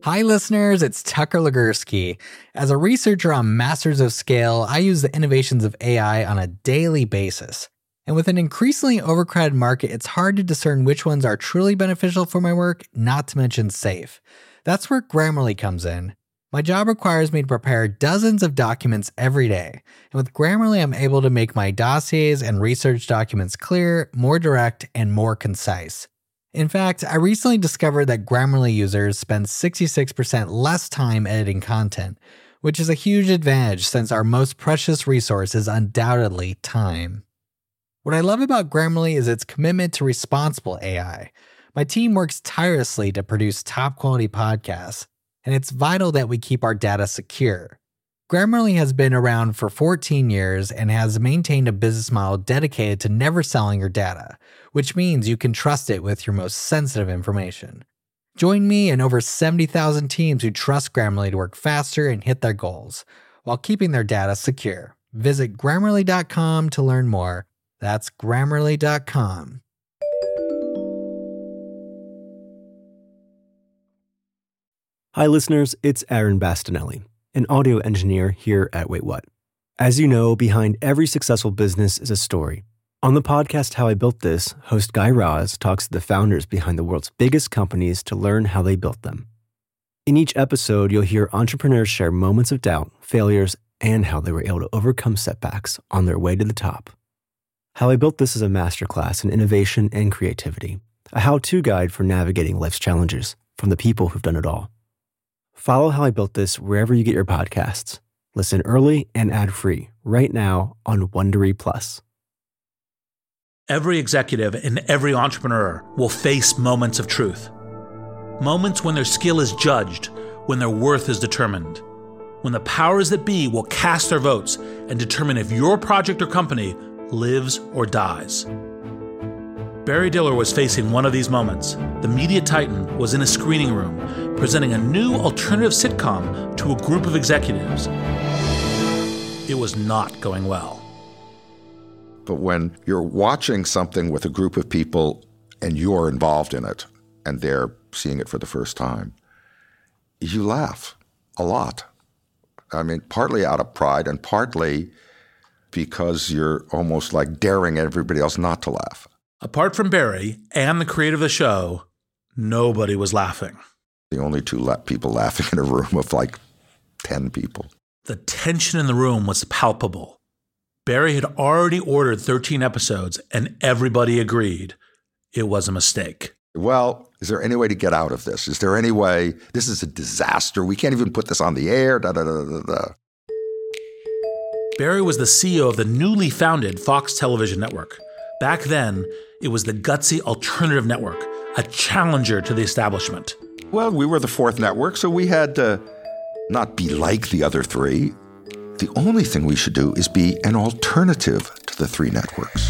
Hi listeners, it's Tucker Legursky. As a researcher on Masters of Scale, I use the innovations of AI on a daily basis. And with an increasingly overcrowded market, it's hard to discern which ones are truly beneficial for my work, not to mention safe. That's where Grammarly comes in. My job requires me to prepare dozens of documents every day. And with Grammarly, I'm able to make my dossiers and research documents clear, more direct, and more concise. In fact, I recently discovered that Grammarly users spend 66% less time editing content, which is a huge advantage since our most precious resource is undoubtedly time. What I love about Grammarly is its commitment to responsible AI. My team works tirelessly to produce top-quality podcasts, and it's vital that we keep our data secure. Grammarly has been around for 14 years and has maintained a business model dedicated to never selling your data, which means you can trust it with your most sensitive information. Join me and over 70,000 teams who trust Grammarly to work faster and hit their goals, while keeping their data secure. Visit Grammarly.com to learn more. That's Grammarly.com. Hi listeners, it's Aaron Bastinelli, an audio engineer here at Wait What. As you know, behind every successful business is a story. On the podcast How I Built This, host Guy Raz talks to the founders behind the world's biggest companies to learn how they built them. In each episode, you'll hear entrepreneurs share moments of doubt, failures, and how they were able to overcome setbacks on their way to the top. How I Built This is a masterclass in innovation and creativity, a how-to guide for navigating life's challenges from the people who've done it all. Follow How I Built This wherever you get your podcasts. Listen early and ad-free right now on Wondery Plus. Every executive and every entrepreneur will face moments of truth. Moments when their skill is judged, when their worth is determined. When the powers that be will cast their votes and determine if your project or company lives or dies. Barry Diller was facing one of these moments. The media titan was in a screening room, presenting a new alternative sitcom to a group of executives. It was not going well. But when you're watching something with a group of people and you're involved in it, and they're seeing it for the first time, you laugh a lot. I mean, partly out of pride and partly because you're almost like daring everybody else not to laugh. Apart from Barry and the creator of the show, nobody was laughing. The only two people laughing in a room of like 10 people. The tension in the room was palpable. Barry had already ordered 13 episodes, and everybody agreed it was a mistake. Well, is there any way to get out of this? Is there any way? This is a disaster. We can't even put this on the air. Barry was the CEO of the newly founded Fox Television Network. Back then, it was the gutsy alternative network, a challenger to the establishment. Well, we were the fourth network, so we had to not be like the other three. The only thing we should do is be an alternative to the three networks.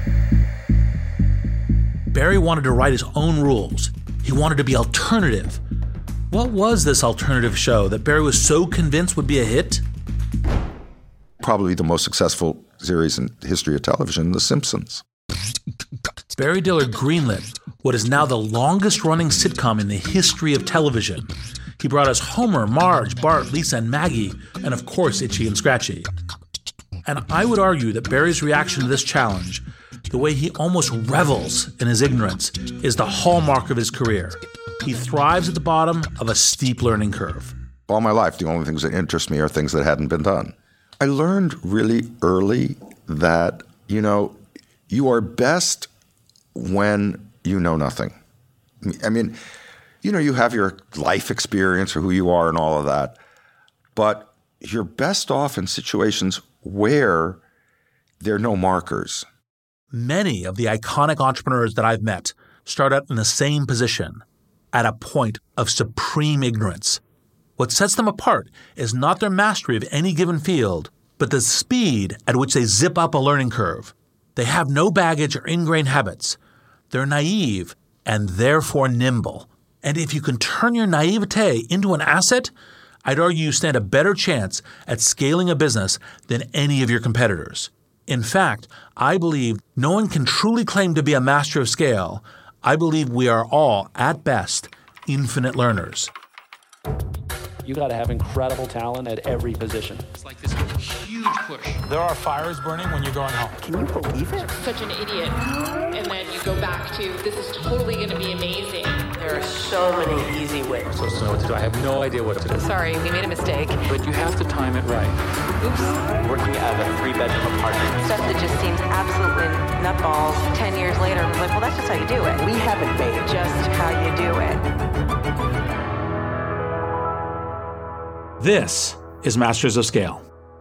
Barry wanted to write his own rules. He wanted to be alternative. What was this alternative show that Barry was so convinced would be a hit? Probably the most successful series in the history of television, The Simpsons. Barry Diller greenlit what is now the longest-running sitcom in the history of television. He brought us Homer, Marge, Bart, Lisa, and Maggie, and of course, Itchy and Scratchy. And I would argue that Barry's reaction to this challenge, the way he almost revels in his ignorance, is the hallmark of his career. He thrives at the bottom of a steep learning curve. All my life, the only things that interest me are things that hadn't been done. I learned really early that, you are best when you know nothing. I mean, you have your life experience or who you are and all of that, but you're best off in situations where there are no markers. Many of the iconic entrepreneurs that I've met start out in the same position, at a point of supreme ignorance. What sets them apart is not their mastery of any given field, but the speed at which they zip up a learning curve. They have no baggage or ingrained habits. They're naive and therefore nimble. And if you can turn your naivete into an asset, I'd argue you stand a better chance at scaling a business than any of your competitors. In fact, I believe no one can truly claim to be a master of scale. I believe we are all, at best, infinite learners. You got to have incredible talent at every position. It's like this huge push. There are fires burning when you're going home. Can you believe it? Such an idiot. And then you go back to, this is totally going to be amazing. There are so many easy ways. So know what to do. I have no idea what to do. Sorry, we made a mistake. But you have to time it right. Oops. Working out of a 3-bedroom apartment. Stuff that just seems absolutely nutballs. 10 years later, I'm like, well, that's just how you do it. We haven't made Just how you do it. This is Masters of Scale.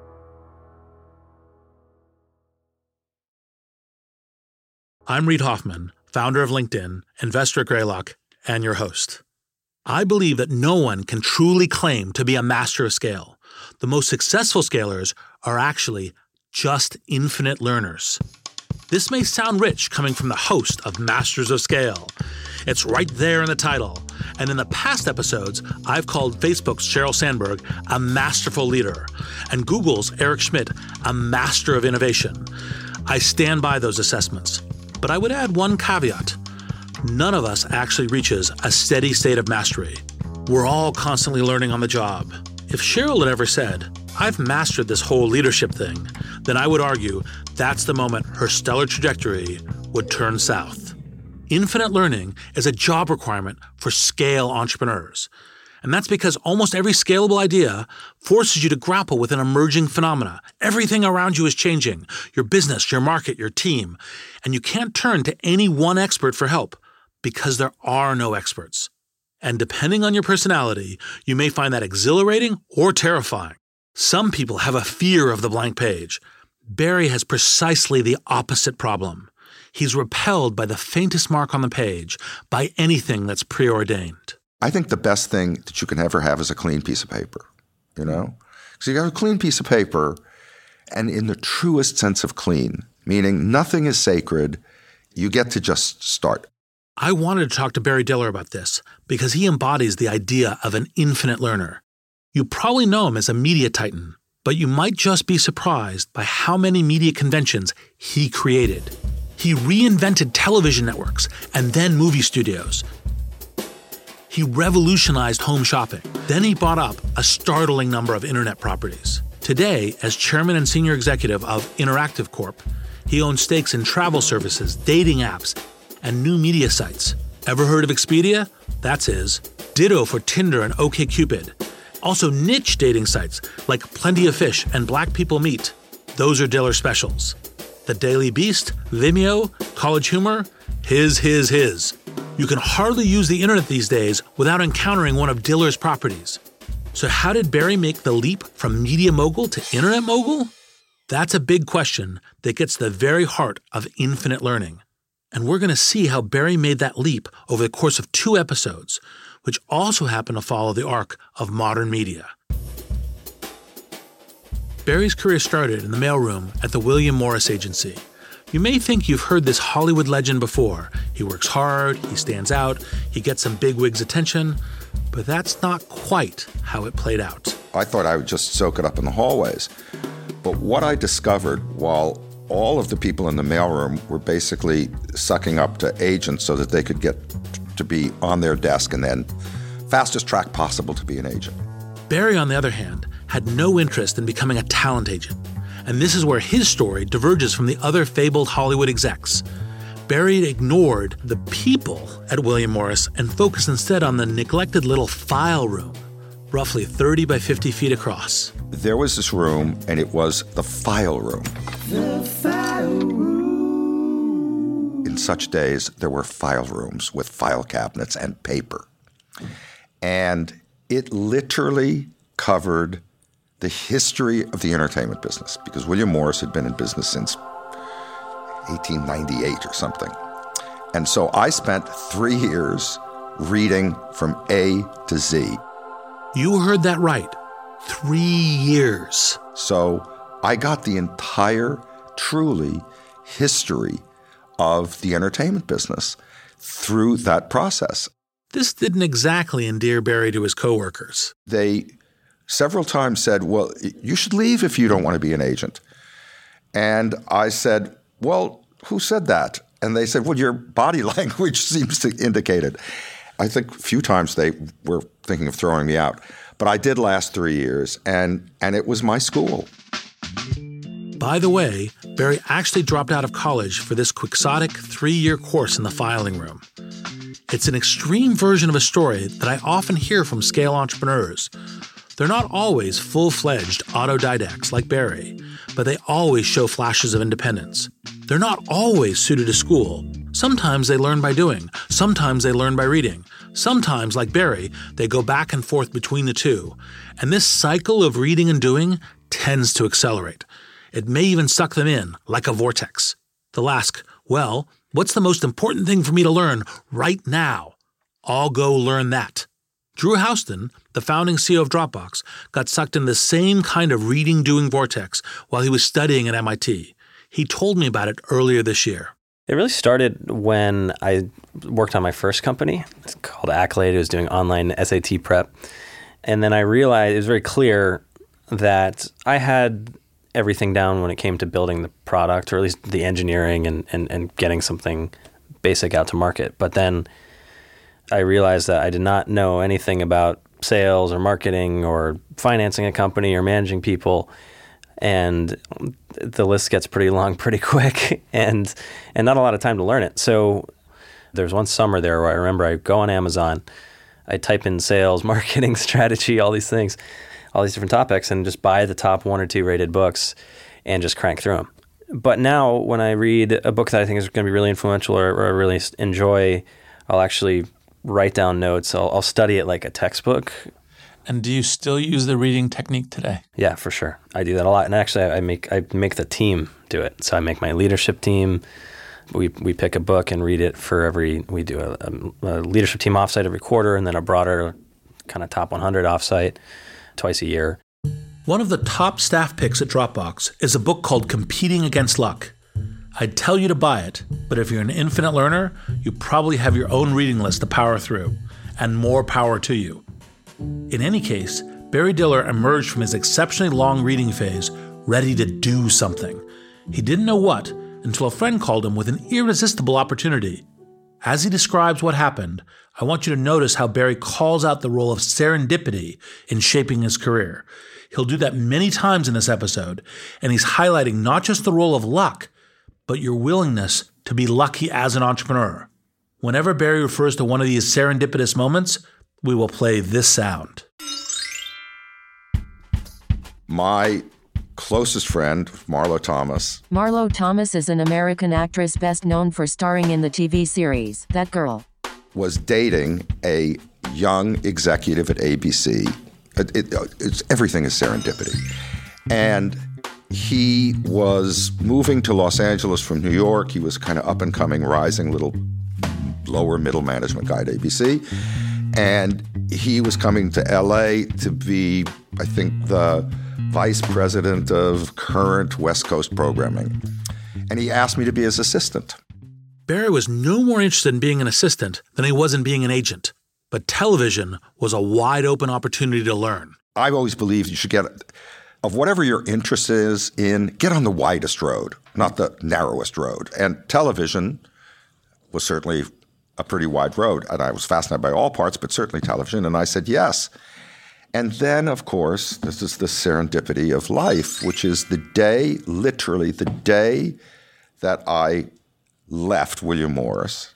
I'm Reid Hoffman, founder of LinkedIn, investor at Greylock, and your host. I believe that no one can truly claim to be a master of scale. The most successful scalers are actually just infinite learners. This may sound rich coming from the host of Masters of Scale. It's right there in the title. And in the past episodes, I've called Facebook's Sheryl Sandberg a masterful leader, and Google's Eric Schmidt a master of innovation. I stand by those assessments. But I would add one caveat. None of us actually reaches a steady state of mastery. We're all constantly learning on the job. If Sheryl had ever said, "I've mastered this whole leadership thing," then I would argue that's the moment her stellar trajectory would turn south. Infinite learning is a job requirement for scale entrepreneurs. And that's because almost every scalable idea forces you to grapple with an emerging phenomena. Everything around you is changing. Your business, your market, your team. And you can't turn to any one expert for help because there are no experts. And depending on your personality, you may find that exhilarating or terrifying. Some people have a fear of the blank page. Barry has precisely the opposite problem. He's repelled by the faintest mark on the page, by anything that's preordained. I think the best thing that you can ever have is a clean piece of paper, So you got a clean piece of paper, and in the truest sense of clean, meaning nothing is sacred, you get to just start. I wanted to talk to Barry Diller about this because he embodies the idea of an infinite learner. You probably know him as a media titan, but you might just be surprised by how many media conventions he created. He reinvented television networks and then movie studios. He revolutionized home shopping. Then he bought up a startling number of internet properties. Today, as chairman and senior executive of Interactive Corp., he owns stakes in travel services, dating apps, and new media sites. Ever heard of Expedia? That's his. Ditto for Tinder and OkCupid. Also niche dating sites like Plenty of Fish and Black People Meet. Those are Diller specials. The Daily Beast, Vimeo, College Humor, his. You can hardly use the internet these days without encountering one of Diller's properties. So how did Barry make the leap from media mogul to internet mogul? That's a big question that gets to the very heart of infinite learning. And we're going to see how Barry made that leap over the course of 2 episodes, which also happen to follow the arc of modern media. Barry's career started in the mailroom at the William Morris Agency. You may think you've heard this Hollywood legend before. He works hard, he stands out, he gets some bigwigs' attention, but that's not quite how it played out. I thought I would just soak it up in the hallways. But what I discovered while all of the people in the mailroom were basically sucking up to agents so that they could get to be on their desk and then fastest track possible to be an agent. Barry, on the other hand, had no interest in becoming a talent agent. And this is where his story diverges from the other fabled Hollywood execs. Barry ignored the people at William Morris and focused instead on the neglected little file room, roughly 30 by 50 feet across. There was this room, and it was the file room. The file room. In such days, there were file rooms with file cabinets and paper. And it literally covered the history of the entertainment business, because William Morris had been in business since 1898 or something. And so I spent 3 years reading from A to Z. You heard that right. 3 years. So I got the entire, truly, history of the entertainment business through that process. This didn't exactly endear Barry to his coworkers. They several times said, well, you should leave if you don't want to be an agent. And I said, well, who said that? And they said, well, your body language seems to indicate it. I think a few times they were thinking of throwing me out. But I did last 3 years, and it was my school. By the way, Barry actually dropped out of college for this quixotic 3-year course in the filing room. It's an extreme version of a story that I often hear from scale entrepreneurs. They're not always full-fledged autodidacts like Barry, but they always show flashes of independence. They're not always suited to school. Sometimes they learn by doing. Sometimes they learn by reading. Sometimes, like Barry, they go back and forth between the two. And this cycle of reading and doing tends to accelerate. It may even suck them in, like a vortex. They'll ask, well, what's the most important thing for me to learn right now? I'll go learn that. Drew Houston, the founding CEO of Dropbox, got sucked in the same kind of reading-doing vortex while he was studying at MIT. He told me about it earlier this year. It really started when I worked on my first company. It's called Accolade. It was doing online SAT prep. And then I realized it was very clear that I had everything down when it came to building the product, or at least the engineering and getting something basic out to market. But then I realized that I did not know anything about sales or marketing or financing a company or managing people. And the list gets pretty long pretty quick and not a lot of time to learn it. So there's one summer there where I remember I go on Amazon, I type in sales, marketing, strategy, all these things, all these different topics, and just buy the top 1 or 2 rated books and just crank through them. But now when I read a book that I think is going to be really influential or I really enjoy, I'll actually write down notes. I'll study it like a textbook. And do you still use the reading technique today? Yeah, for sure. I do that a lot. And actually, I make the team do it. So I make my leadership team. We pick a book and read it for we do a leadership team offsite every quarter, and then a broader kind of top 100 offsite twice a year. One of the top staff picks at Dropbox is a book called Competing Against Luck. I'd tell you to buy it, but if you're an infinite learner, you probably have your own reading list to power through, and more power to you. In any case, Barry Diller emerged from his exceptionally long reading phase ready to do something. He didn't know what until a friend called him with an irresistible opportunity. As he describes what happened, I want you to notice how Barry calls out the role of serendipity in shaping his career. He'll do that many times in this episode, and he's highlighting not just the role of luck, but your willingness to be lucky as an entrepreneur. Whenever Barry refers to one of these serendipitous moments, we will play this sound. My closest friend, Marlo Thomas. Marlo Thomas is an American actress best known for starring in the TV series That Girl. Was dating a young executive at ABC. Everything is serendipity. And he was moving to Los Angeles from New York. He was kind of up and coming, rising little lower middle management guy at ABC. And he was coming to LA to be, I think, the vice president of current West Coast programming. And he asked me to be his assistant. Barry was no more interested in being an assistant than he was in being an agent. But television was a wide open opportunity to learn. I've always believed you should get, of whatever your interest is in, get on the widest road, not the narrowest road. And television was certainly a pretty wide road. And I was fascinated by all parts, but certainly television. And I said yes. And then, of course, this is the serendipity of life, which is the day, literally the day that I left William Morris,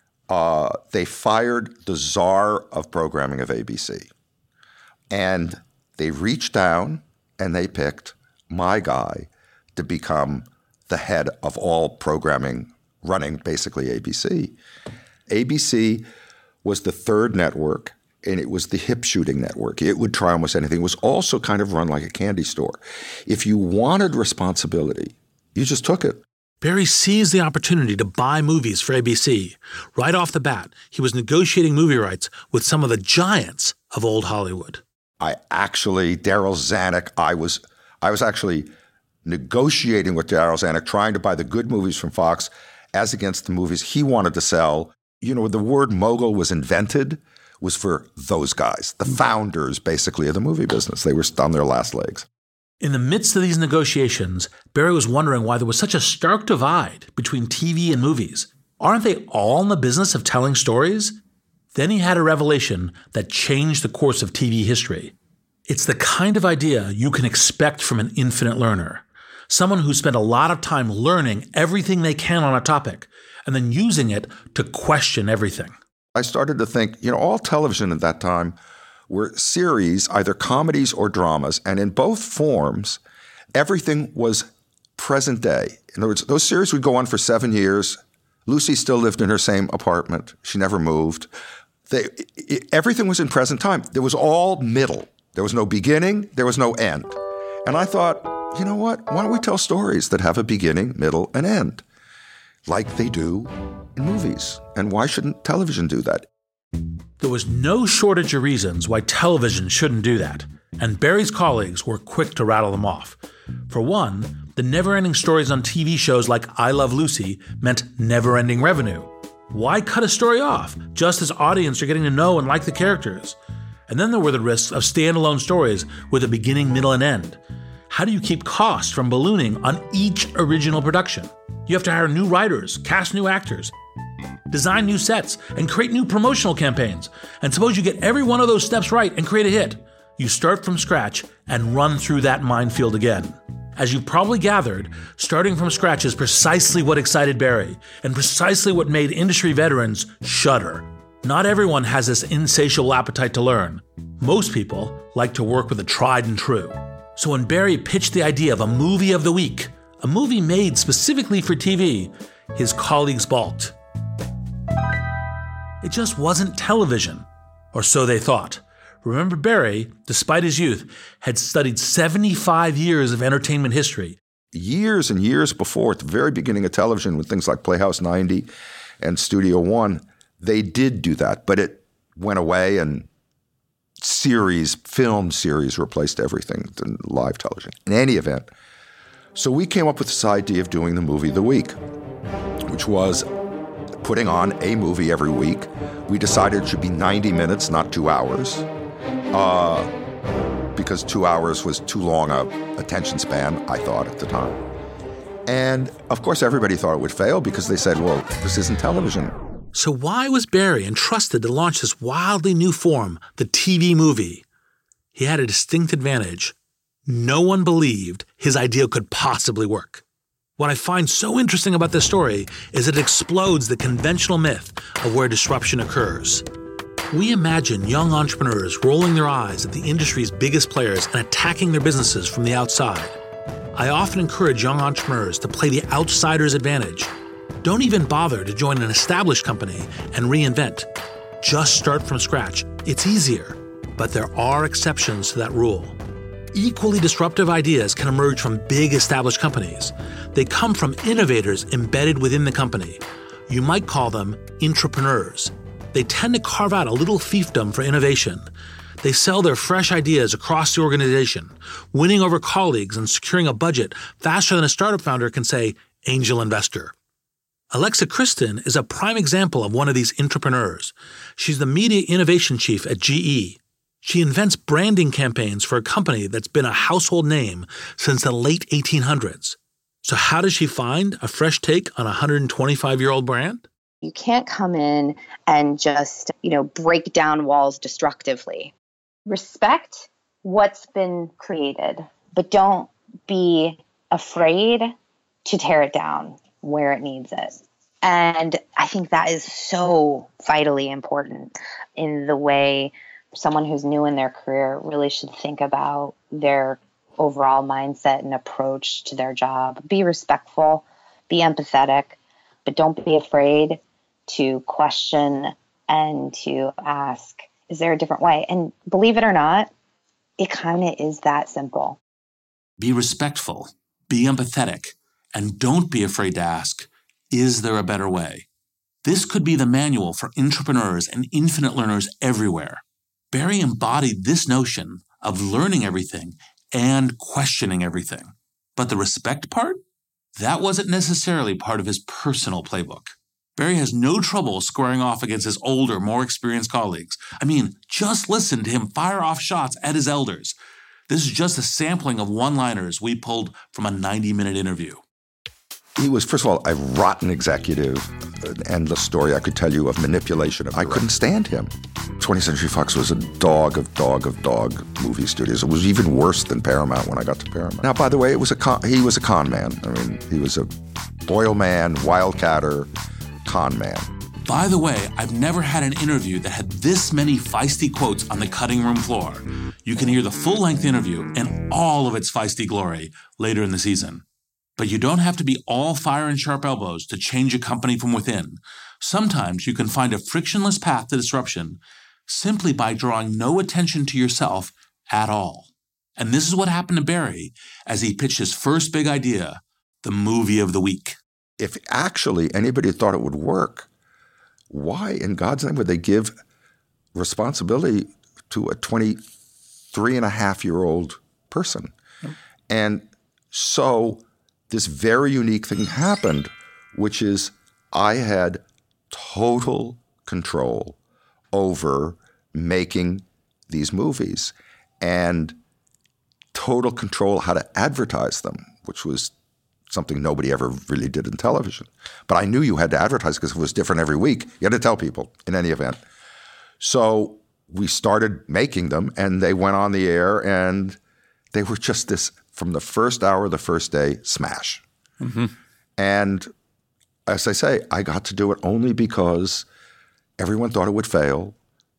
they fired the czar of programming of ABC. And they reached down and they picked my guy to become the head of all programming running basically ABC. ABC was the third network, and it was the hip shooting network. It would try almost anything. It was also kind of run like a candy store. If you wanted responsibility, you just took it. Barry seized the opportunity to buy movies for ABC. Right off the bat, he was negotiating movie rights with some of the giants of old Hollywood. Darryl Zanuck, I was actually negotiating with Darryl Zanuck, trying to buy the good movies from Fox as against the movies he wanted to sell. You know, the word mogul was invented, was for those guys, the founders, basically, of the movie business. They were on their last legs. In the midst of these negotiations, Barry was wondering why there was such a stark divide between TV and movies. Aren't they all in the business of telling stories? Then he had a revelation that changed the course of TV history. It's the kind of idea you can expect from an infinite learner. Someone who spent a lot of time learning everything they can on a topic and then using it to question everything. I started to think, all television at that time were series, either comedies or dramas, and in both forms, everything was present day. In other words, those series would go on for 7 years. Lucy still lived in her same apartment. She never moved. Everything was in present time. There was all middle. There was no beginning. There was no end. And I thought, you know what? Why don't we tell stories that have a beginning, middle, and end, like they do in movies? And why shouldn't television do that? There was no shortage of reasons why television shouldn't do that, and Barry's colleagues were quick to rattle them off. For one, the never-ending stories on TV shows like I Love Lucy meant never-ending revenue. Why cut a story off, just as audience are getting to know and like the characters? And then there were the risks of standalone stories with a beginning, middle, and end. How do you keep costs from ballooning on each original production? You have to hire new writers, cast new actors, design new sets, and create new promotional campaigns. And suppose you get every one of those steps right and create a hit. You start from scratch and run through that minefield again. As you've probably gathered, starting from scratch is precisely what excited Barry, and precisely what made industry veterans shudder. Not everyone has this insatiable appetite to learn. Most people like to work with the tried and true. So when Barry pitched the idea of a movie of the week, a movie made specifically for TV, his colleagues balked. It just wasn't television, or so they thought. Remember, Barry, despite his youth, had studied 75 years of entertainment history. Years and years before, at the very beginning of television, with things like Playhouse 90 and Studio One, they did do that, but it went away and film series replaced everything in live television. In any event, so we came up with this idea of doing the movie of the week, which was putting on a movie every week. We decided it should be 90 minutes, not 2 hours, because 2 hours was too long a attention span, I thought at the time. And of course, everybody thought it would fail because they said, well, this isn't television. So why was Barry entrusted to launch this wildly new form, the TV movie? He had a distinct advantage. No one believed his idea could possibly work. What I find so interesting about this story is it explodes the conventional myth of where disruption occurs. We imagine young entrepreneurs rolling their eyes at the industry's biggest players and attacking their businesses from the outside. I often encourage young entrepreneurs to play the outsider's advantage. Don't even bother to join an established company and reinvent. Just start from scratch. It's easier, but there are exceptions to that rule. Equally disruptive ideas can emerge from big established companies. They come from innovators embedded within the company. You might call them intrapreneurs. They tend to carve out a little fiefdom for innovation. They sell their fresh ideas across the organization, winning over colleagues and securing a budget faster than a startup founder can say, angel investor. Alexa Christen is a prime example of one of these intrapreneurs. She's the media innovation chief at GE. She invents branding campaigns for a company that's been a household name since the late 1800s. So how does she find a fresh take on a 125-year-old brand? You can't come in and just, break down walls destructively. Respect what's been created, but don't be afraid to tear it down where it needs it. And I think that is so vitally important in the way someone who's new in their career really should think about their overall mindset and approach to their job. Be respectful, be empathetic, but don't be afraid to question and to ask, is there a different way? And believe it or not, it kind of is that simple. Be respectful, be empathetic, and don't be afraid to ask, is there a better way? This could be the manual for entrepreneurs and infinite learners everywhere. Barry embodied this notion of learning everything and questioning everything. But the respect part? That wasn't necessarily part of his personal playbook. Barry has no trouble squaring off against his older, more experienced colleagues. Just listen to him fire off shots at his elders. This is just a sampling of one-liners we pulled from a 90-minute interview. He was, first of all, a rotten executive, an endless story I could tell you of manipulation. I couldn't stand him. 20th Century Fox was a dog of movie studios. It was even worse than Paramount when I got to Paramount. Now, by the way, he was a con man. I mean, he was a oil man, wildcatter, con man. By the way, I've never had an interview that had this many feisty quotes on the cutting room floor. You can hear the full-length interview in all of its feisty glory later in the season. But you don't have to be all fire and sharp elbows to change a company from within. Sometimes you can find a frictionless path to disruption simply by drawing no attention to yourself at all. And this is what happened to Barry as he pitched his first big idea, the movie of the week. If actually anybody thought it would work, why in God's name would they give responsibility to a 23-and-a-half-year-old person? And so this very unique thing happened, which is I had total control over making these movies and total control how to advertise them, which was something nobody ever really did in television. But I knew you had to advertise because it was different every week. You had to tell people in any event. So we started making them, and they went on the air, and they were just this, from the first hour of the first day, smash. Mm-hmm. And as I say, I got to do it only because everyone thought it would fail,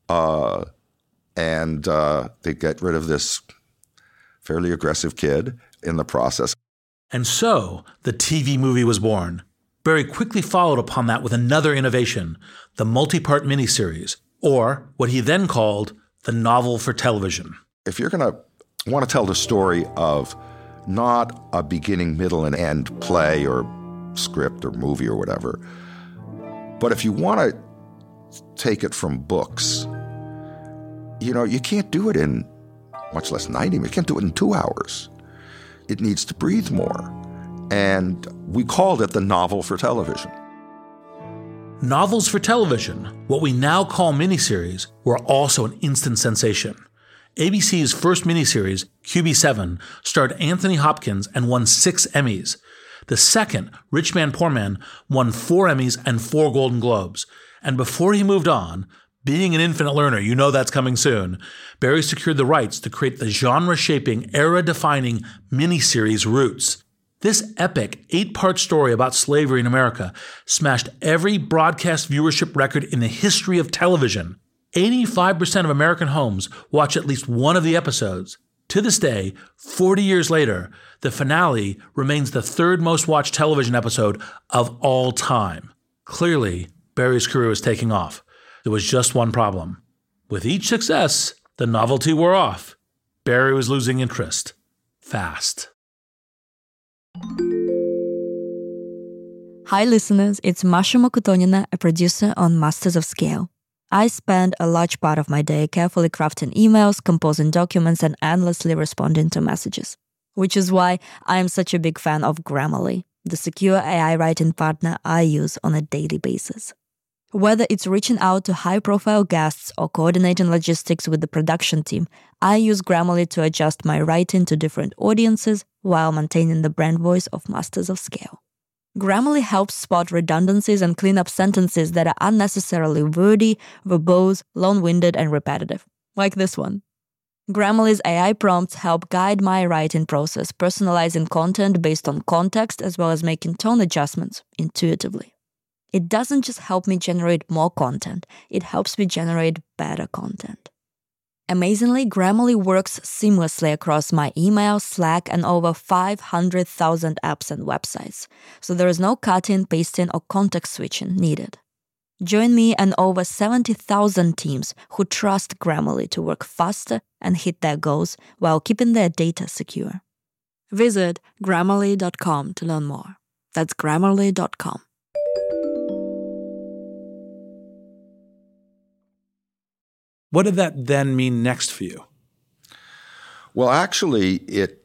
and they'd get rid of this fairly aggressive kid in the process. And so the TV movie was born. Barry quickly followed upon that with another innovation, the multi-part miniseries, or what he then called the novel for television. If you're going to want to tell the story of not a beginning, middle, and end play or script or movie or whatever, but if you want to take it from books, you can't do it in much less 90 minutes. You can't do it in 2 hours. It needs to breathe more. And we called it the novel for television. Novels for television, what we now call miniseries, were also an instant sensation. ABC's first miniseries, QB7, starred Anthony Hopkins and won 6 Emmys. The second, Rich Man, Poor Man, won 4 Emmys and 4 Golden Globes. And before he moved on, being an infinite learner, you know that's coming soon, Barry secured the rights to create the genre-shaping, era-defining miniseries Roots. This epic 8-part story about slavery in America smashed every broadcast viewership record in the history of television. 85% of American homes watch at least one of the episodes. To this day, 40 years later, the finale remains the third most watched television episode of all time. Clearly, Barry's career was taking off. There was just one problem. With each success, the novelty wore off. Barry was losing interest. Fast. Hi listeners, it's Masha Mokotonina, a producer on Masters of Scale. I spend a large part of my day carefully crafting emails, composing documents, and endlessly responding to messages. Which is why I am such a big fan of Grammarly, the secure AI writing partner I use on a daily basis. Whether it's reaching out to high-profile guests or coordinating logistics with the production team, I use Grammarly to adjust my writing to different audiences while maintaining the brand voice of Masters of Scale. Grammarly helps spot redundancies and clean up sentences that are unnecessarily wordy, verbose, long-winded, and repetitive, like this one. Grammarly's AI prompts help guide my writing process, personalizing content based on context as well as making tone adjustments intuitively. It doesn't just help me generate more content, it helps me generate better content. Amazingly, Grammarly works seamlessly across my email, Slack, and over 500,000 apps and websites, so there is no cutting, pasting, or context switching needed. Join me and over 70,000 teams who trust Grammarly to work faster and hit their goals while keeping their data secure. Visit Grammarly.com to learn more. That's Grammarly.com. What did that then mean next for you? Well, actually, it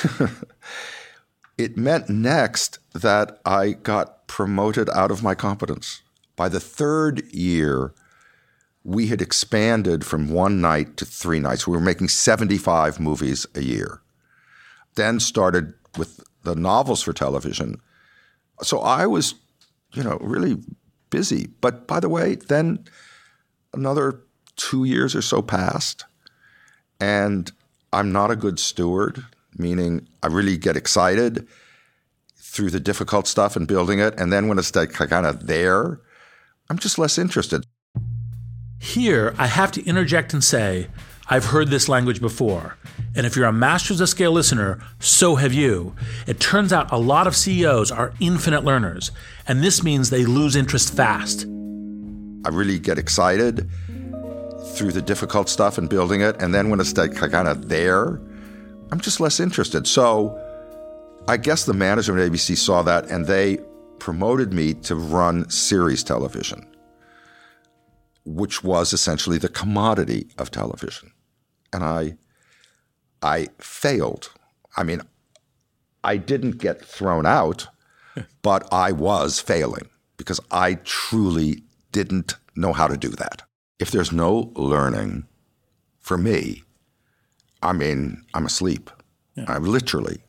meant next that I got promoted out of my competence. By the 3rd year, we had expanded from 1 night to 3 nights. We were making 75 movies a year. Then started with the novels for television. So I was, really busy. But by the way, then another 2 years or so passed, and I'm not a good steward, meaning I really get excited through the difficult stuff and building it. And then when it's like kind of there, I'm just less interested. Here, I have to interject and say, I've heard this language before. And if you're a Masters of Scale listener, so have you. It turns out a lot of CEOs are infinite learners, and this means they lose interest fast. I really get excited through the difficult stuff and building it. And then when it's like kind of there, I'm just less interested. So I guess the management at ABC saw that, and they promoted me to run series television, which was essentially the commodity of television. And I failed. I mean, I didn't get thrown out, but I was failing because I truly didn't know how to do that. If there's no learning, for me, I'm asleep. Yeah. I'm literally,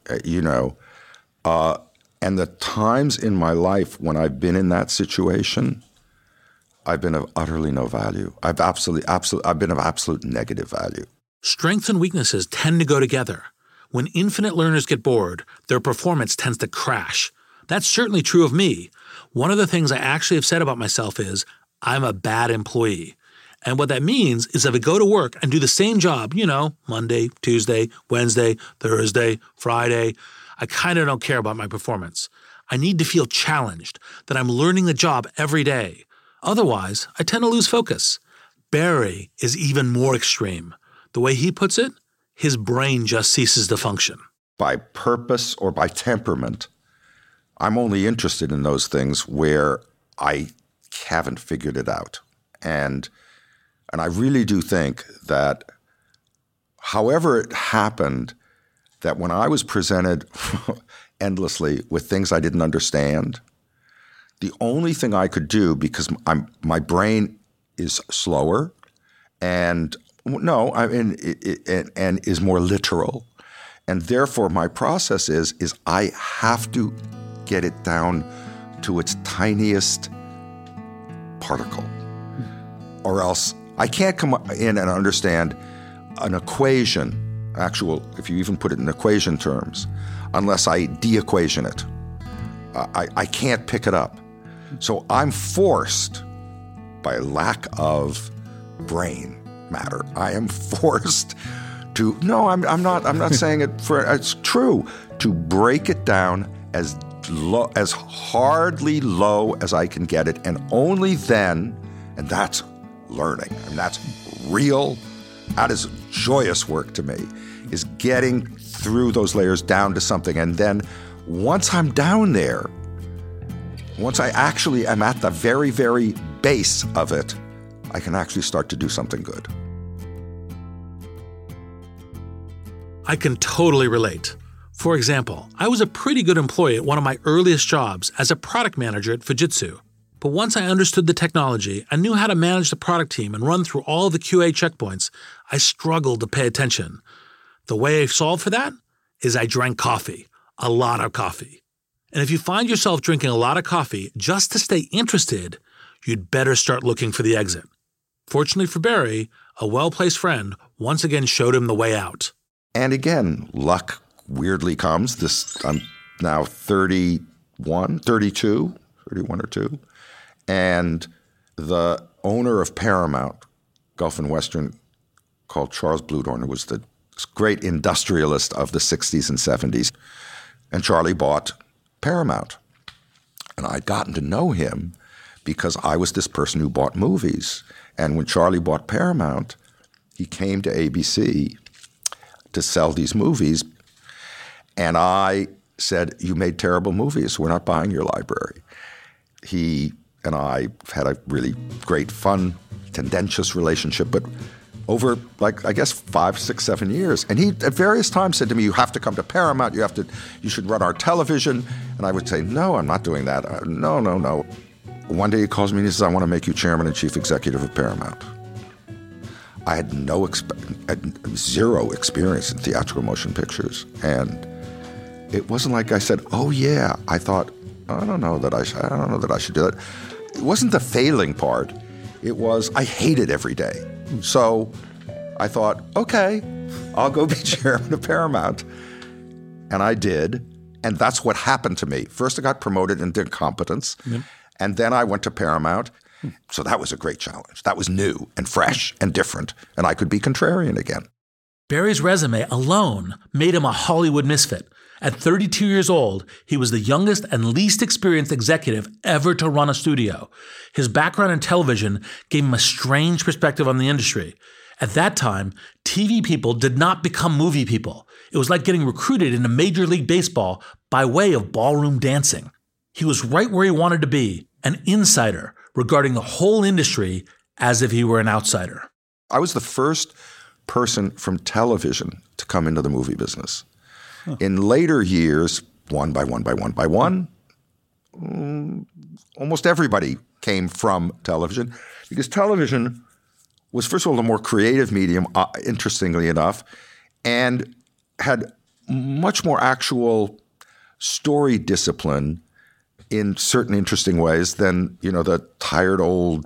and the times in my life when I've been in that situation, I've been of utterly no value. I've been of absolute negative value. Strengths and weaknesses tend to go together. When infinite learners get bored, their performance tends to crash. That's certainly true of me. One of the things I actually have said about myself is, I'm a bad employee. And what that means is if I go to work and do the same job, Monday, Tuesday, Wednesday, Thursday, Friday, I kind of don't care about my performance. I need to feel challenged, that I'm learning the job every day. Otherwise, I tend to lose focus. Barry is even more extreme. The way he puts it, his brain just ceases to function. By purpose or by temperament, I'm only interested in those things where I haven't figured it out. And I really do think that however it happened, that when I was presented endlessly with things I didn't understand, the only thing I could do, because my brain is slower and is more literal, and therefore my process is I have to get it down to its tiniest particle, or else I can't come in and understand an equation, if you even put it in equation terms, unless I de-equation it. I can't pick it up. So I'm forced, by lack of brain matter, I am forced to, I'm not saying it's true, to break it down as low, as hardly low as I can get it, and only then, and that's learning, and that's real, that is joyous work to me, is getting through those layers down to something. And then once I'm down there, once I actually am at the very, very base of it, I can actually start to do something good. I can totally relate. For example, I was a pretty good employee at one of my earliest jobs as a product manager at Fujitsu. But once I understood the technology and knew how to manage the product team and run through all the QA checkpoints, I struggled to pay attention. The way I solved for that is I drank coffee, a lot of coffee. And if you find yourself drinking a lot of coffee just to stay interested, you'd better start looking for the exit. Fortunately for Barry, a well-placed friend once again showed him the way out. And again, luck weirdly comes. I'm now 31 or 2. And the owner of Paramount, Gulf and Western, called Charles Bluhdorn, who was the great industrialist of the 60s and 70s. And Charlie bought Paramount. And I'd gotten to know him because I was this person who bought movies. And when Charlie bought Paramount, he came to ABC to sell these movies. And I said, "You made terrible movies. We're not buying your library." He and I had a really great, fun, tendentious relationship, but over, 5, 6, 7 years. And he, at various times, said to me, "You have to come to Paramount. You should run our television." And I would say, "No, I'm not doing that. No. One day he calls me and he says, "I want to make you chairman and chief executive of Paramount." I had zero experience in theatrical motion pictures. And it wasn't like I said, "Oh, yeah." I thought, I don't know that I should do that. It wasn't the failing part. It was I hated every day. So I thought, okay, I'll go be chairman of Paramount. And I did. And that's what happened to me. First, I got promoted into incompetence. Yep. And then I went to Paramount. So that was a great challenge. That was new and fresh and different. And I could be contrarian again. Barry's resume alone made him a Hollywood misfit. At 32 years old, he was the youngest and least experienced executive ever to run a studio. His background in television gave him a strange perspective on the industry. At that time, TV people did not become movie people. It was like getting recruited into Major League Baseball by way of ballroom dancing. He was right where he wanted to be, an insider regarding the whole industry as if he were an outsider. I was the first person from television to come into the movie business. Huh. In later years, one by one, almost everybody came from television because television was, first of all, a more creative medium, interestingly enough, and had much more actual story discipline in certain interesting ways than, the tired old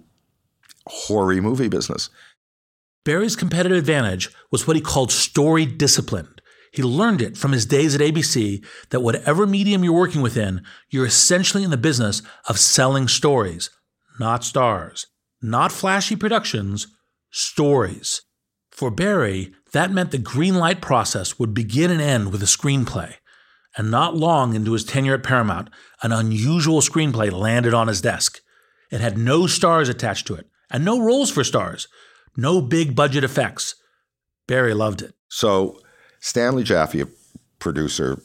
hoary movie business. Barry's competitive advantage was what he called story discipline. He learned it from his days at ABC that whatever medium you're working within, you're essentially in the business of selling stories, not stars, not flashy productions, stories. For Barry, that meant the green light process would begin and end with a screenplay. And not long into his tenure at Paramount, an unusual screenplay landed on his desk. It had no stars attached to it, and no roles for stars, no big budget effects. Barry loved it. So Stanley Jaffe, a producer,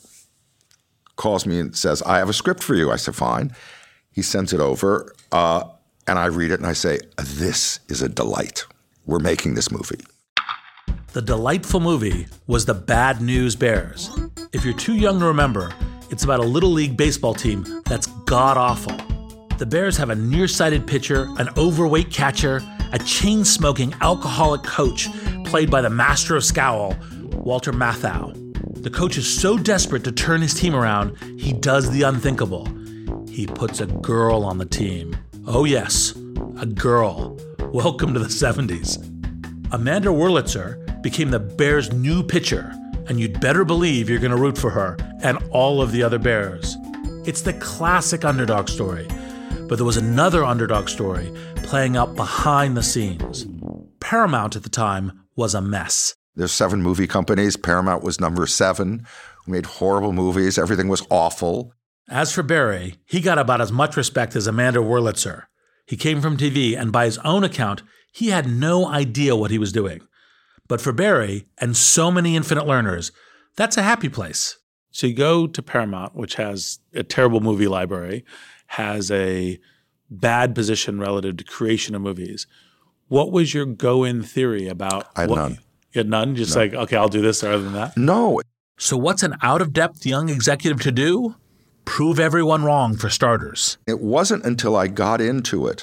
calls me and says, I have a script for you. I said, fine. He sends it over, and I read it, and I say, this is a delight. We're making this movie. The delightful movie was The Bad News Bears. If you're too young to remember, it's about a Little League baseball team that's god-awful. The Bears have a nearsighted pitcher, an overweight catcher, a chain-smoking alcoholic coach played by the master of scowl, Walter Matthau. The coach is so desperate to turn his team around, he does the unthinkable. He puts a girl on the team. Oh yes, a girl. Welcome to the 70s. Amanda Wurlitzer became the Bears' new pitcher, and you'd better believe you're going to root for her and all of the other Bears. It's the classic underdog story, but there was another underdog story playing out behind the scenes. Paramount at the time was a mess. There's 7 movie companies. Paramount was number 7. We made horrible movies. Everything was awful. As for Barry, he got about as much respect as Amanda Wurlitzer. He came from TV, and by his own account, he had no idea what he was doing. But for Barry, and so many infinite learners, that's a happy place. So you go to Paramount, which has a terrible movie library, has a bad position relative to creation of movies. What was your go-in theory about? I had none. You had none? Just like, okay, I'll do this rather than that? No. So what's an out-of-depth young executive to do? Prove everyone wrong, for starters. It wasn't until I got into it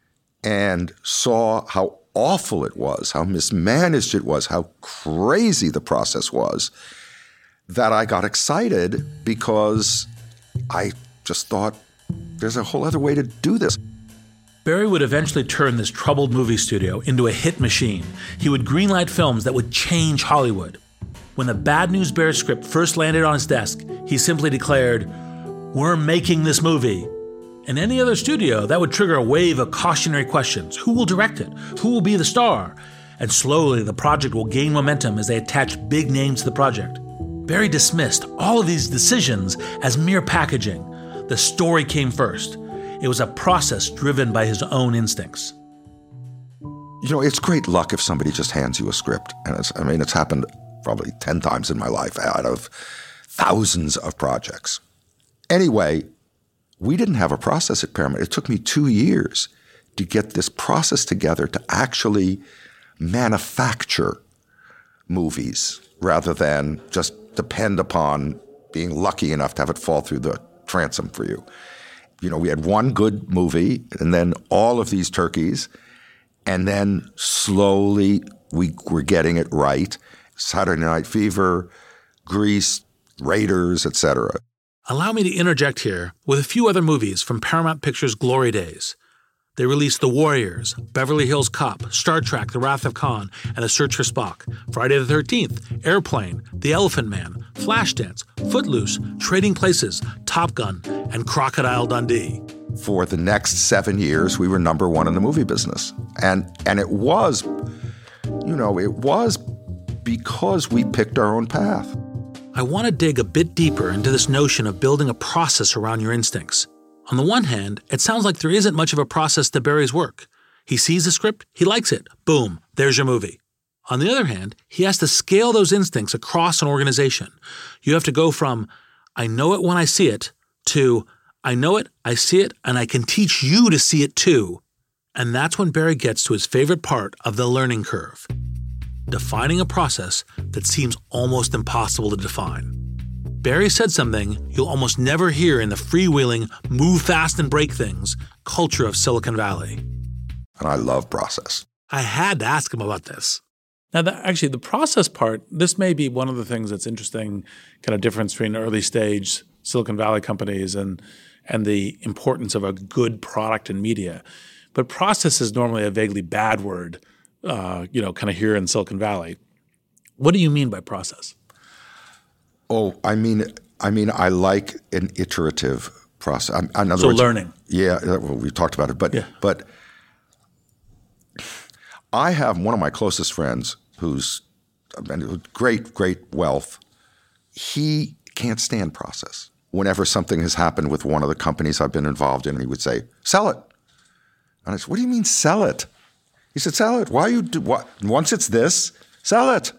and saw how awful it was, how mismanaged it was, how crazy the process was, that I got excited because I just thought there's a whole other way to do this. Barry would eventually turn this troubled movie studio into a hit machine. He would greenlight films that would change Hollywood. When the Bad News Bears script first landed on his desk, he simply declared, "We're making this movie." In any other studio, that would trigger a wave of cautionary questions. Who will direct it? Who will be the star? And slowly, the project will gain momentum as they attach big names to the project. Barry dismissed all of these decisions as mere packaging. The story came first. It was a process driven by his own instincts. It's great luck if somebody just hands you a script. And it's happened probably 10 times in my life out of thousands of projects. Anyway, we didn't have a process at Paramount. It took me 2 years to get this process together to actually manufacture movies rather than just depend upon being lucky enough to have it fall through the transom for you. We had one good movie and then all of these turkeys, and then slowly we were getting it right. Saturday Night Fever, Grease, Raiders, etc. Allow me to interject here with a few other movies from Paramount Pictures' glory days. They released The Warriors, Beverly Hills Cop, Star Trek, The Wrath of Khan, and The Search for Spock, Friday the 13th, Airplane, The Elephant Man, Flashdance, Footloose, Trading Places, Top Gun, and Crocodile Dundee. For the next 7 years, we were number one in the movie business. And it was, it was because we picked our own path. I want to dig a bit deeper into this notion of building a process around your instincts. On the one hand, it sounds like there isn't much of a process to Barry's work. He sees the script, he likes it, boom, there's your movie. On the other hand, he has to scale those instincts across an organization. You have to go from, I know it when I see it, to, I know it, I see it, and I can teach you to see it too. And that's when Barry gets to his favorite part of the learning curve. Defining a process that seems almost impossible to define. Barry said something you'll almost never hear in the freewheeling, move fast and break things culture of Silicon Valley. And I love process. I had to ask him about this. Now, actually, the process part, this may be one of the things that's interesting, kind of difference between early stage Silicon Valley companies and the importance of a good product in media. But process is normally a vaguely bad word, kind of here in Silicon Valley. What do you mean by process? Oh, I mean, I like an iterative process. In other so words, learning. Yeah, well, we talked about it, but I have one of my closest friends who's great wealth. He can't stand process. Whenever something has happened with one of the companies I've been involved in, he would say, "Sell it." And I said, "What do you mean sell it?" He said, "Sell it. Why you do what? Once it's this, sell it."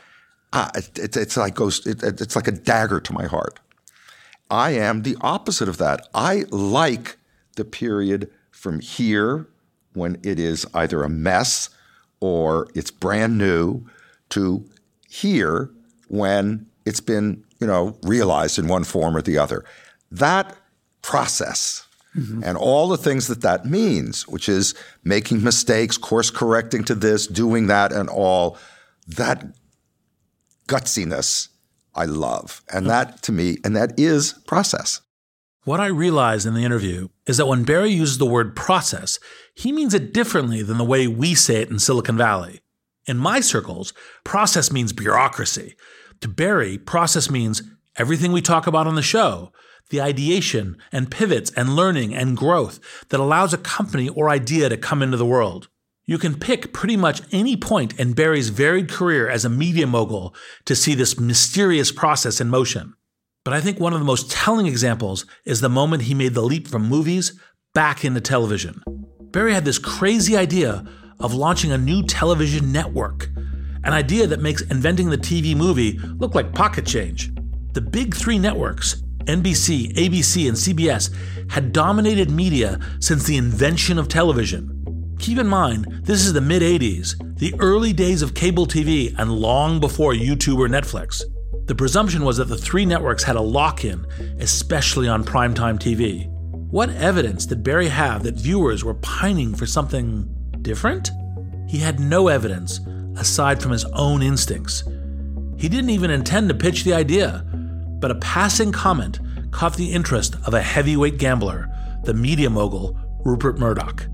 It's like a dagger to my heart. I am the opposite of that. I like the period from here when it is either a mess or it's brand new to here when it's been, realized in one form or the other. That process and all the things that means, which is making mistakes, course correcting to this, doing that, and all that gutsiness I love. And that to me, and that is process. What I realized in the interview is that when Barry uses the word process, he means it differently than the way we say it in Silicon Valley. In my circles, process means bureaucracy. To Barry, process means everything we talk about on the show, the ideation and pivots and learning and growth that allows a company or idea to come into the world. You can pick pretty much any point in Barry's varied career as a media mogul to see this mysterious process in motion. But I think one of the most telling examples is the moment he made the leap from movies back into television. Barry had this crazy idea of launching a new television network, an idea that makes inventing the TV movie look like pocket change. The big three networks, NBC, ABC, and CBS, had dominated media since the invention of television. Keep in mind, this is the mid-'80s, the early days of cable TV and long before YouTube or Netflix. The presumption was that the three networks had a lock-in, especially on primetime TV. What evidence did Barry have that viewers were pining for something different? He had no evidence, aside from his own instincts. He didn't even intend to pitch the idea, but a passing comment caught the interest of a heavyweight gambler, the media mogul Rupert Murdoch.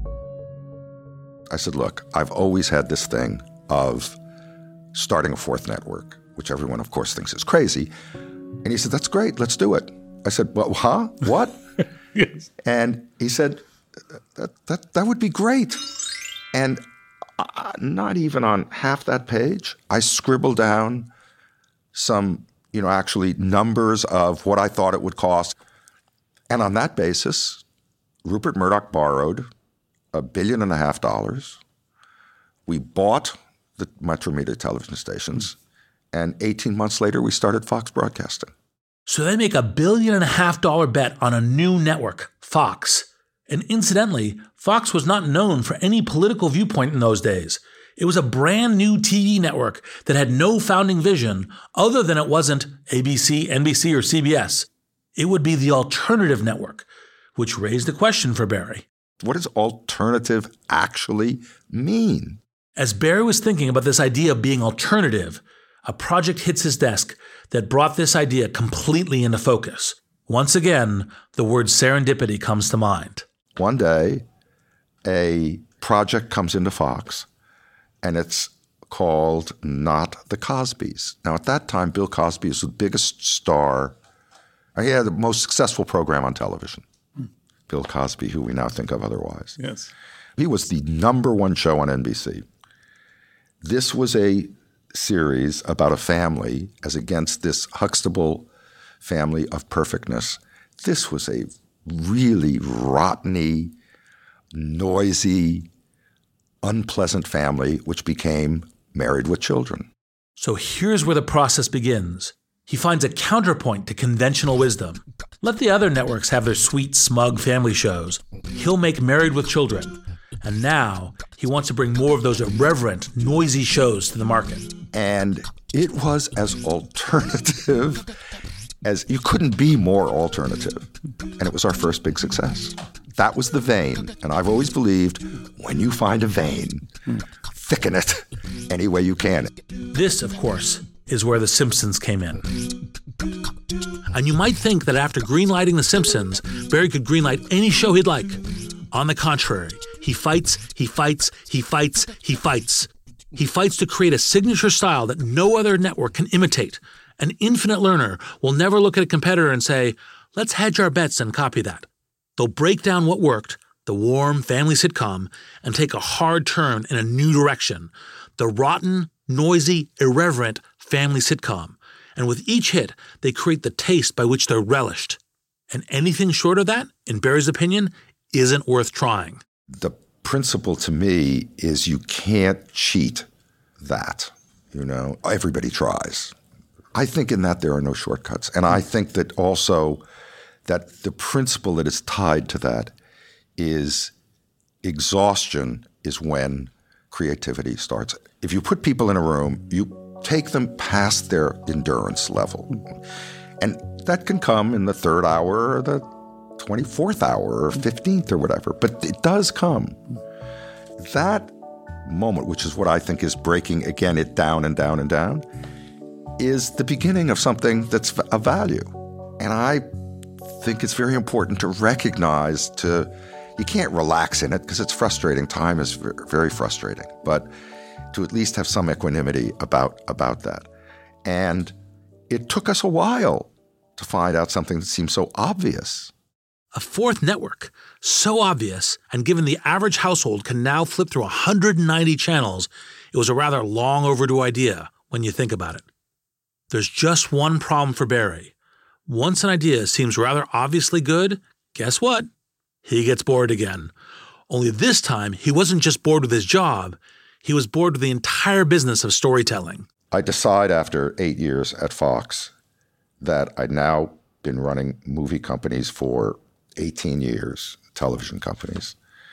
I said, look, I've always had this thing of starting a fourth network, which everyone, of course, thinks is crazy. And he said, that's great, let's do it. I said, well, huh? What? Yes. And he said, that would be great. And not even on half that page, I scribbled down some, actually numbers of what I thought it would cost. And on that basis, Rupert Murdoch borrowed $1.5 billion. We bought the Metromedia television stations, and 18 months later, we started Fox Broadcasting. So they make $1.5 billion bet on a new network, Fox. And incidentally, Fox was not known for any political viewpoint in those days. It was a brand new TV network that had no founding vision other than it wasn't ABC, NBC, or CBS. It would be the alternative network, which raised a question for Barry. What does alternative actually mean? As Barry was thinking about this idea of being alternative, a project hits his desk that brought this idea completely into focus. Once again, the word serendipity comes to mind. One day, a project comes into Fox, and it's called Not the Cosbys. Now, at that time, Bill Cosby was the biggest star. He had the most successful program on television. Bill Cosby, who we now think of otherwise. Yes. He was the #1 show on NBC. This was a series about a family as against this Huxtable family of perfectness. This was a really rotteny, noisy, unpleasant family, which became Married with Children. So here's where the process begins. He finds a counterpoint to conventional wisdom. Let the other networks have their sweet, smug family shows. He'll make Married with Children. And now he wants to bring more of those irreverent, noisy shows to the market. And it was as alternative as you couldn't be more alternative. And it was our first big success. That was the vein. And I've always believed when you find a vein, thicken it any way you can. This, of course, is where The Simpsons came in. And you might think that after greenlighting The Simpsons, Barry could greenlight any show he'd like. On the contrary, he fights, he fights, he fights, he fights. He fights to create a signature style that no other network can imitate. An infinite learner will never look at a competitor and say, let's hedge our bets and copy that. They'll break down what worked, the warm family sitcom, and take a hard turn in a new direction, the rotten, noisy, irreverent family sitcom. And with each hit, they create the taste by which they're relished. And anything short of that, in Barry's opinion, isn't worth trying. The principle to me is you can't cheat that. You know, everybody tries. I think in that there are no shortcuts. And I think that also that the principle that is tied to that is exhaustion is when creativity starts. If you put people in a room, you take them past their endurance level. And that can come in the 3rd hour or the 24th hour or 15th or whatever, but it does come. That moment, which is what I think is breaking, again, it down and down and down, is the beginning of something that's of value. And I think it's very important to recognize you can't relax in it because it's frustrating. Time is very frustrating, but to at least have some equanimity about that. And it took us a while to find out something that seemed so obvious. A 4th network, so obvious, and given the average household can now flip through 190 channels, it was a rather long overdue idea when you think about it. There's just one problem for Barry. Once an idea seems rather obviously good, guess what? He gets bored again. Only this time, he wasn't just bored with his job, he was bored with the entire business of storytelling. I decide after 8 years at Fox that I'd now been running movie companies for 18 years, television companies.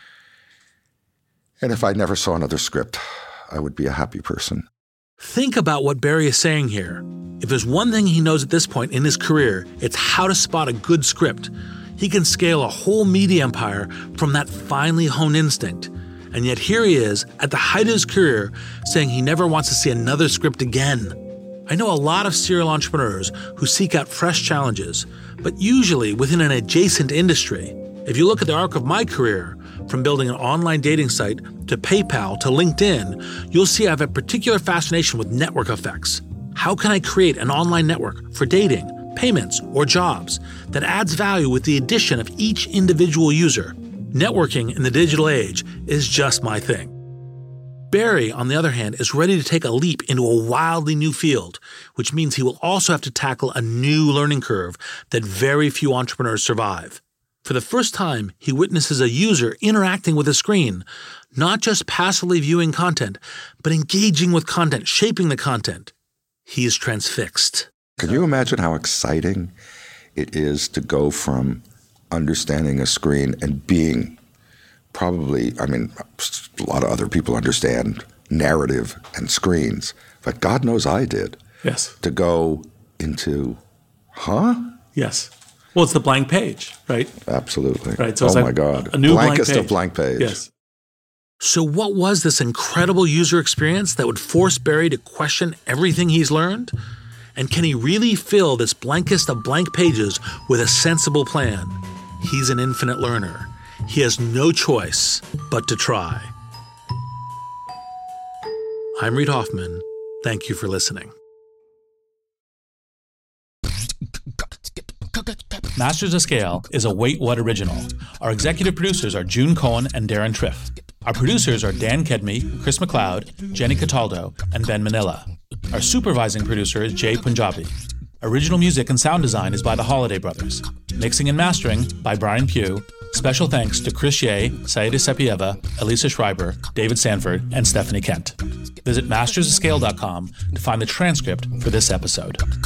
And if I never saw another script, I would be a happy person. Think about what Barry is saying here. If there's one thing he knows at this point in his career, it's how to spot a good script. He can scale a whole media empire from that finely honed instinct. And yet here he is, at the height of his career, saying he never wants to see another script again. I know a lot of serial entrepreneurs who seek out fresh challenges, but usually within an adjacent industry. If you look at the arc of my career, from building an online dating site to PayPal to LinkedIn, you'll see I have a particular fascination with network effects. How can I create an online network for dating, payments, or jobs that adds value with the addition of each individual user? Networking in the digital age is just my thing. Barry, on the other hand, is ready to take a leap into a wildly new field, which means he will also have to tackle a new learning curve that very few entrepreneurs survive. For the first time, he witnesses a user interacting with a screen, not just passively viewing content, but engaging with content, shaping the content. He is transfixed. Can you imagine how exciting it is to go from understanding a screen and being probably, a lot of other people understand narrative and screens, but God knows I did. Yes. To go into, Yes. Well, it's the blank page, right? Absolutely. Right. So oh my God. A new Blankest blank page. of blank page. Yes. So what was this incredible user experience that would force Barry to question everything he's learned? And can he really fill this blankest of blank pages with a sensible plan? He's an infinite learner. He has no choice but to try. I'm Reid Hoffman. Thank you for listening. Masters of Scale is a Wait What original. Our executive producers are June Cohen and Darren Triff. Our producers are Dan Kedmi, Chris McLeod, Jenny Cataldo, and Ben Manila. Our supervising producer is Jay Punjabi. Original music and sound design is by the Holiday Brothers. Mixing and mastering by Brian Pugh. Special thanks to Chris Ye, Saida Sepieva, Elisa Schreiber, David Sanford, and Stephanie Kent. Visit mastersofscale.com to find the transcript for this episode.